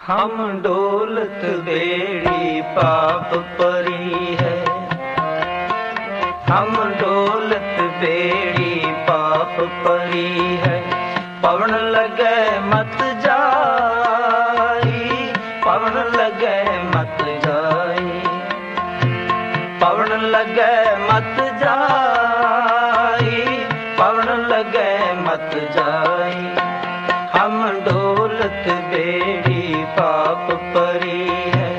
हम डोलत बेड़ी पाप परी है। हम डोलत बेड़ी पाप परी है। पवन लगे मत जाई, पवन लगे मत जाई, पवन लगे मत जाई, पवन लगे मत जाई। हम डोलत बेड़ी पाप परी है।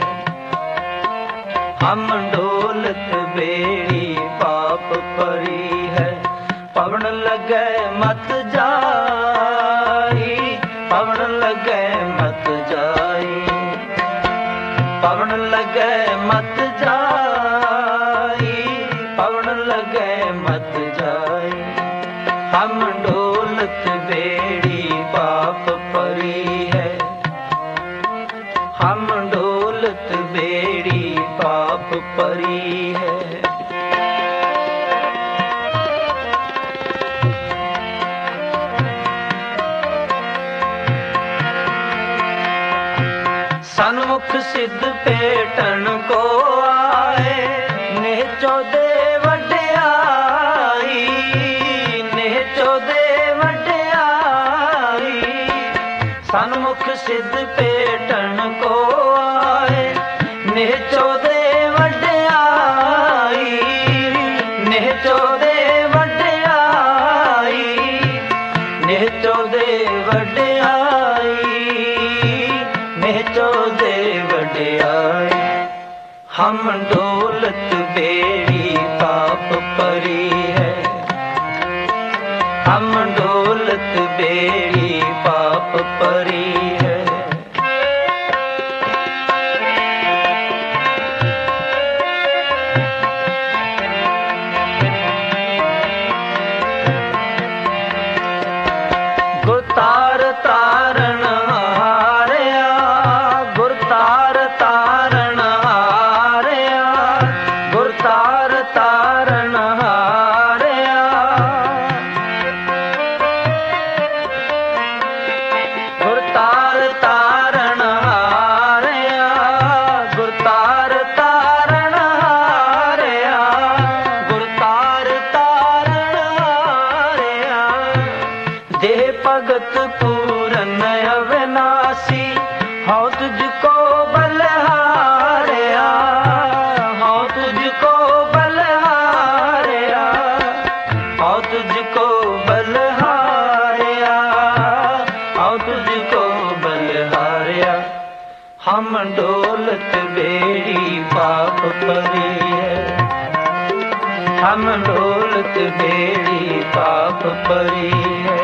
हम डोलत बेड़ी पाप परी है। पवन लगे मत जाई, पवन लगे मत जाई, पवन लगे मत जाई, पवन लगे मत जाई। हम डोलत बेड़ी पाप परी है। हम डोलत बेड़ी पाप परी है। सन्मुख सिद्ध पेटन को आए, नेचो दे वड्याई, नेचो दे वड्याई। सन्मुख सिद्ध पेटन को आए, नेचो दे वड्याई, नेचो दे वड्याई, नेचो दे वड्याई, नेचो दे वड्याई। हम डोलत बेड़ी पाप परी है। हम डोलत बेड़ी पाप परी है। गुरतार तारण हारया, गुरतार तारण हारया, गुरतार तारण हारया। गुरतार तारण हारया, गुरतार तारण हारया, गुरतार तारण हारया। देह भगत पूरन अविनाशी, हौ तुझको बलहारया, हौ तुझको बलहारया, हौ तुझको बलहारया, हौ तुझको बलहारया। हम डोलत बेड़ी पाप परी है। हम डोलत बेड़ी पाप परी है।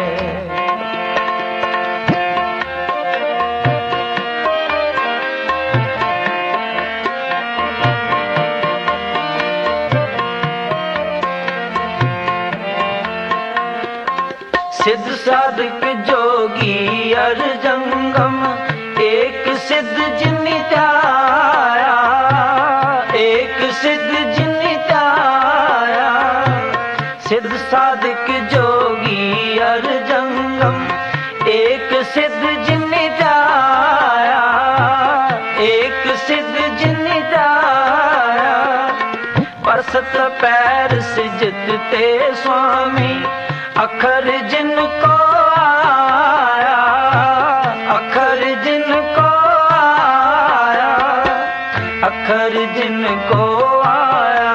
सिद्ध साधक जोगी अर जंगम, एक सिद्ध जिनि त्याया, एक सिद्ध जिनि त्याया। सिद्ध साधक जोगी अर जंगम, एक सिद्ध जिनि त्याया, एक सिद्ध जिनि त्याया। परसत पैर सिजत ते स्वामी, अखर जिनको आया, अखर जिनको आया, अखर जिनको आया,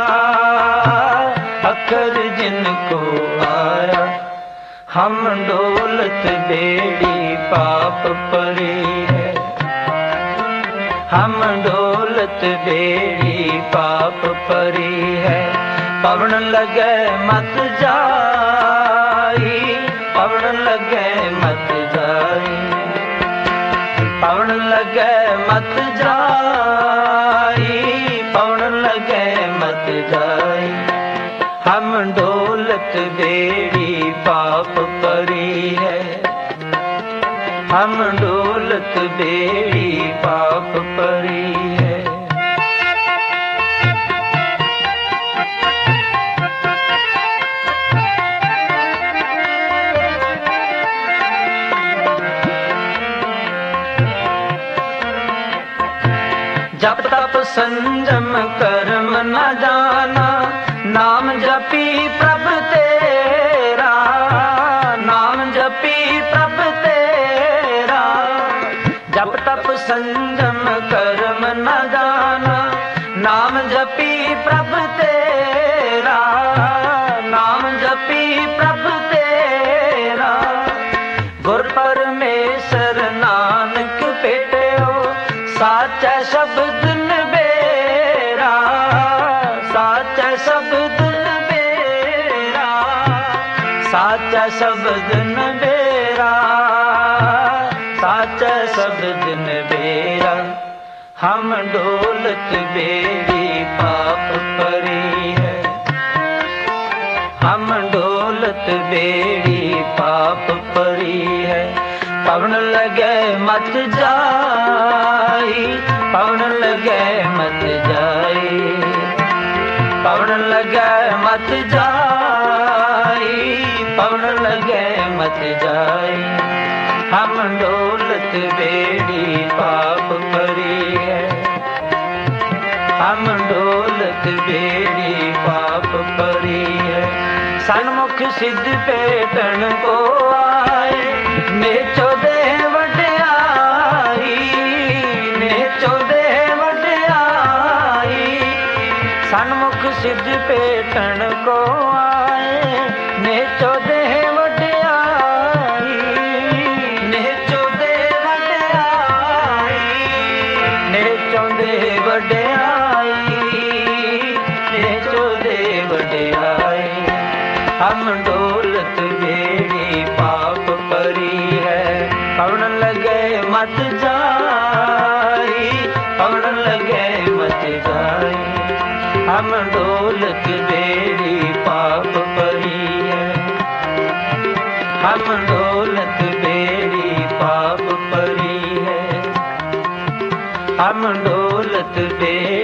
अखर जिनको आया। हम डोलत बेड़ी पाप परी है। हम डोलत बेड़ी पाप परी है। पवन लगे मत जाई, पवन लगे मत जाई, पवन लगे मत जाई, पवन लगे मत जाई। हम डोलत बेड़ी पाप परी है। हम डोलत बेड़ी पाप परी है। जप तप संजम कर्म न जाना, नाम जपी प्रभ तेरा, नाम जपी प्रभ तेरा। जप तप संजम कर्म न जाना, नाम जपी प्रभ तेरा, नाम जपी प्रभ तेरा। गुर परमेश्वर नानक भेटयो, साचा शब्द निबेरा, साचा शब्द निबेरा, साचा शब्द निबेरा, साचा शब्द निबेरा। हम डोलत बेड़ी पाप परी है, हम डोलत बेड़ी पाप परी है। पवन लगे मत जाई, पवन लगे मत जाई, पवन लगे मत जाई, पवन लगे मत जाई। हम डोलत बेड़ी पाप परी है, हम डोलत बेड़ी पाप परी है। सन्मुख सिद्ध भेटन को आए, नेचो दे वड्याई, नेचो दे वड्याई। सन्मुख सिद्ध भेटन को आए, नेचो दे वड्याई, नेचो दे वड्याई, नेचो दे वड्याई, नेचो दे वड्याई। हम डोलत बेड़ी पाप परी है, पवन लगे मत जाई, पवन लगे मत जाई। हम डोलत बेड़ी पाप परी है, हम डोलत बेड़ी पाप परी है, हम डोलत बेड़ी